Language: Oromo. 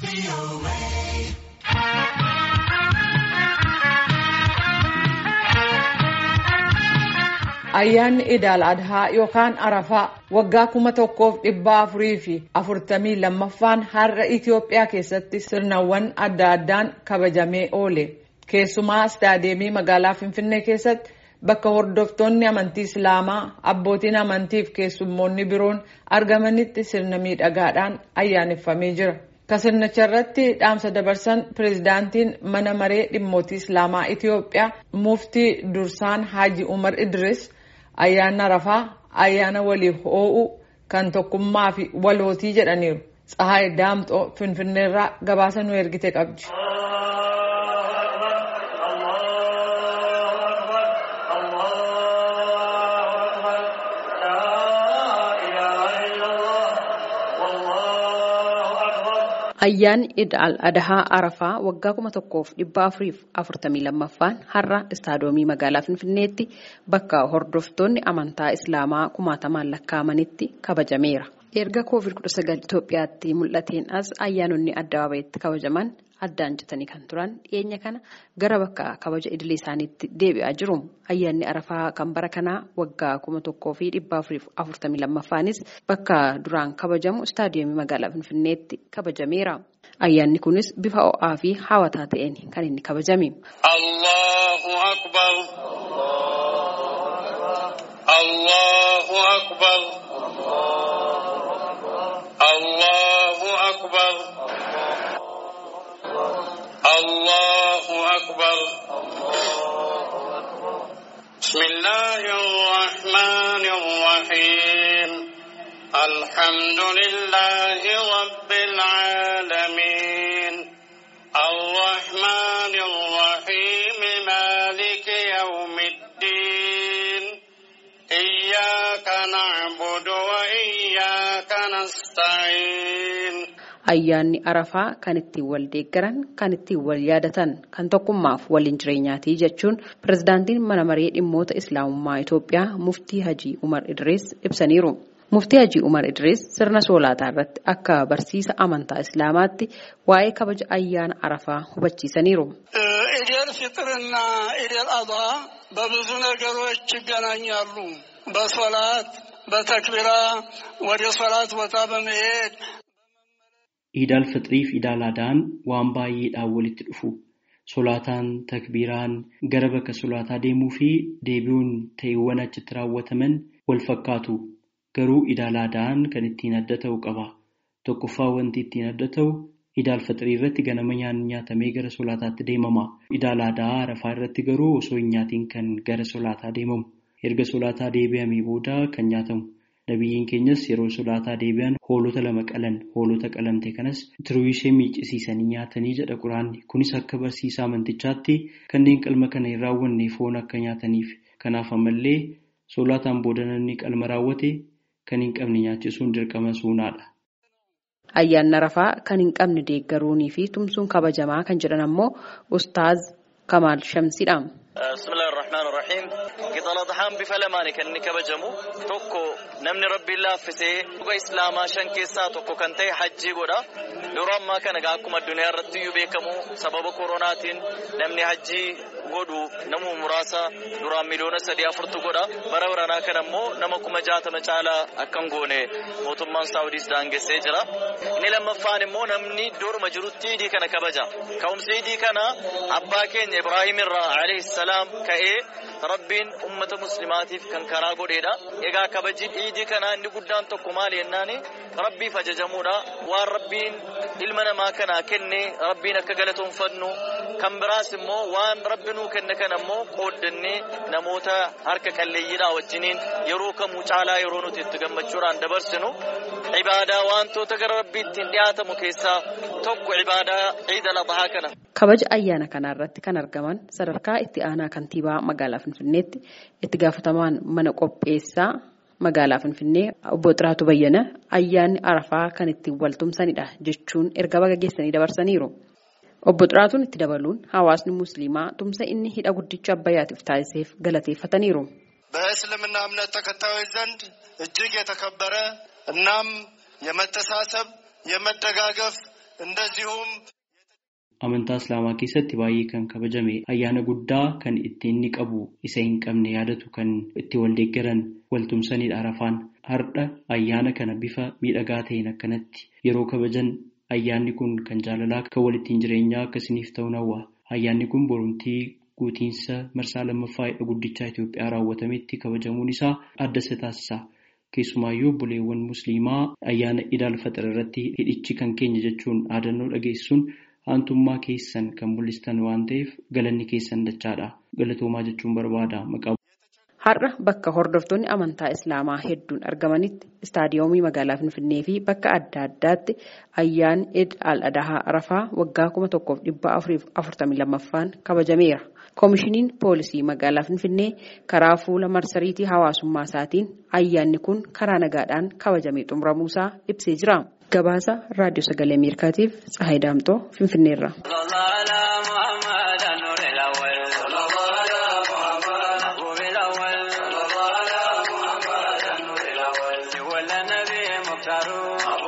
Ayyaanni Ida'al Adhaa yookaan Arafaa waggaa 1442ffaan har'a Itiyoophiyaa keessatti sirnawwan adda addaan kabajamee oole. Keessumaa istaadiyeemii magaalaa Finfinnee keessatti bakka hordoftoonni amantii Islaamaa, abbootiin amantii fi keessummoonni biroon argamanitti sirna miidhagaadhaan ayyaaneffamee jira. Sirnicha irratti dhaamsa dabarsan pirezidaantiin mana maree dhimmootii Islaamaa Itiyoophiyaa muftii dursaan Haji Umar Idris ayyaana Arafaa ayyaana waliif ho'uu kan tokkummaa fi walootii jedhaniiru. Tsahaay Daamxoo Finfinneerraa gabaasa nu ergite qabdi. Ayyaanni Ida'al Adhaa Arafaa waggaa 1442ffaan har'a istaadiyoomii magaalaa Finfinneetti bakka hordoftoonni amantaa Islaamaa kumaatamaan lakkaa'amanitti kabajameera. Erga COVID-19 Itoophiyaatti mul'ateen as ayyaanonni addabaabayitti kabajaman addaan citanii kan turan dhiyeenya kana gara bakka kabaja idilee isaaniitti deebi'aa jiru. Ayyaanni Arafaa kan bara kanaa waggaa 1442ffaanis bakka duraan kabajamu istaadiyoomii magaalaa Finfinneetti kabajameera. Ayyaanni kunis bifa ho'aa fi hawwataa ta'een kan inni kabajame. Allahu Akbar. Allahu Akbar. Allahu Akbar. Allahu Akbar. Bismillahirrahmanirrahim. Alhamdulillahi Rabbil Alamin. Ar-Rahmanir-Rahim. Maliki Yawmiddin. Iyyaka na'budu wa iyyaka nasta'in. Ayyaanni Arafaa kan ittiin wal deeggaran, kan ittiin wal yaadatan, kan tokkummaaf waliin jireenyaatii jechuun pirezidaantiin mana maree dhimmoota Islaamummaa Itoophiyaa muftii Haji Umar Idris ibsaniiru. Muftii Haji Umar Idris sirna soolaataa irratti akka barsiisa amantaa Islaamaatti waa'ee kabaja ayyaana Arafaa hubachiisaniiru. ኢዴል ፊጥርና ኢዴል አድሃ በብዙ ነገሮች ይገናኛሉ። በሶላት በተክቢራ ወደ ሶላት ቦታ በመሄድ Ida'al Fitriif Ida'al Adhaan waan baay'eedhaan walitti dhufu. Solaataan, takbiiraan, gara bakka solaataa deemuu fi deebi'uun ta'eewwan achitti raawwataman wal fakkaatu. Garuu Ida'al Adhaan kan ittiin adda ta'u qaba. Tokkoffaa wanti ittiin adda ta'u Ida'al Fitrii irratti ganama nyaanni nyaatamee gara solaataatti deemama. Ida'al Adhaa Arafaa irratti garuu osoo hin nyaatiin kan gara solaataa deemamu. Erga solaataa deebi'amee booda kan nyaatamu. Nabiyyiin keenyas yeroo solaataa deebi'an hoolota lama qalan, hoolota qalamte kanas tiruu ishee miiccisiisanii nyaatanii jedha Quraanni. Kunis akka barsiisa amantichaatti kanneen qalma kana hin raawwanne foon akka nyaataniif. Kanaaf ammallee solaataan booda namni qalma raawwate kan hin qabne nyaachisuun dirqama suunaadha. Ayyaanni Arafaa kan hin qabne deeggaruunii fi tumsuun kabajamaa kan jedhan ammoo Ustaaz Kamaal Shamsiidha. Bismillahirrahmanirrahim. Ida'al Adhaan bifa lamaanii kan inni kabajamu tokko namni Rabbiin laaffisee dhuga Islaamaa 5 keessaa tokko kan ta'e hajjii godha. Yeroo ammaa kana akkuma addunyaa irratti iyyuu beekamu sababa koronaatiin namni hajjii godhu namu muraasa duraan miliyoona 3-4 godha. Bara baranaa kana immoo nama 60,000 caalaa akkan goone mootummaan Saawudiis daangessee jira. Inni lammaffaan immoo namni iddooruma jirutti idii kana kabaja. Ka'umsi idii kana abbaa keenya Ibraahim irraa alayhi salaam ka'ee Rabbiin ummata muslimaatiif kan karaa godheedha. Egaa kabaji idii kana inni guddaan tokko maali jennaani Rabbiif ajajamuudha. Waan Rabbiin ilma namaa kana kenne Rabbiin akka galatoonfannu kan biraas immoo waan Rabbi nuu kenne kana immoo qooddannee namoota harka qalleeyyiidha wajjiniin yeroo kamuu caalaa yeroo nuti itti gammachuudhaan dabarsinu ibaadaa wantoota gara Rabbiitti dhiyaatamu keessaa tokko ibaadaa Ida'al Adhaa kana. Kabaja ayyaana kana irratti kan argaman sadarkaa itti aanaa kantiibaa magaalaa Finfinneetti itti gaafatamaan mana qopheessaa magaalaa Finfinnee obbo Xiraatu Bayyana ayyaanni Arafaa kan ittiin waltumsanidha jechuun erga baga geessanii dabarsaniiru. Obbo Xiraatuun itti dabaluun hawaasni musliimaa tumsa inni hidha guddicha Abbayyaatiif taasiseef galateeffataniiru. በእስልምና እምነት ተከታዮች ዘንድ እጅግ የተከበረ እናም የመተሳሰብ የመደጋገፍ እንደዚሁም Amantaa Islaamaa keessatti baay'ee kan kabajame ayyaana guddaa kan ittiin inni qabu isa hin qabne yaadatu kan itti wal deeggaran waltumsanidha Arafaan. Har'a ayyaana kana bifa miidhagaa ta'een akkanatti yeroo kabajan ayyaanni kun kan jaalalaa kan walittiin jireenyaa akkasiniif ta'uu hawwa. Ayyaanni kun borumtii guutiinsa marsaa lammaffaa guddichaa Itoophiyaa raawwatametti kabajamuun isaa adda isa taasisa. Keessumaayyuu buleewwan musliimaa ayyaana Idaal Faxir irratti hidhichi kan keenya jechuun aadannoo dhageessuun aantummaa keessan kan mul'istan waan ta'eef galanni keessan dachaadha. Galatoomaa jechuun barbaada maqaa. Har'a bakka hordoftoonni amantaa Islaamaa hedduun argamanitti istaadiyoomii magaalaa Finfinnee fi bakka adda addaatti ayyaan Eid al-Adhaa Arafaa waggaa 1442ffaan kabajameera. Koomishiniin poolisii magaalaa Finfinnee karaa fuula marsariitii hawaasummaa isaatiin ayyaanni kun karaa nagaadhaan kabajamee xumuramuusaa ibsee jira. Gabaasa Raadiyoo Sagalee Ameerikaatiif Tsahaay Daamxoo Finfinneerra. Mukhtaru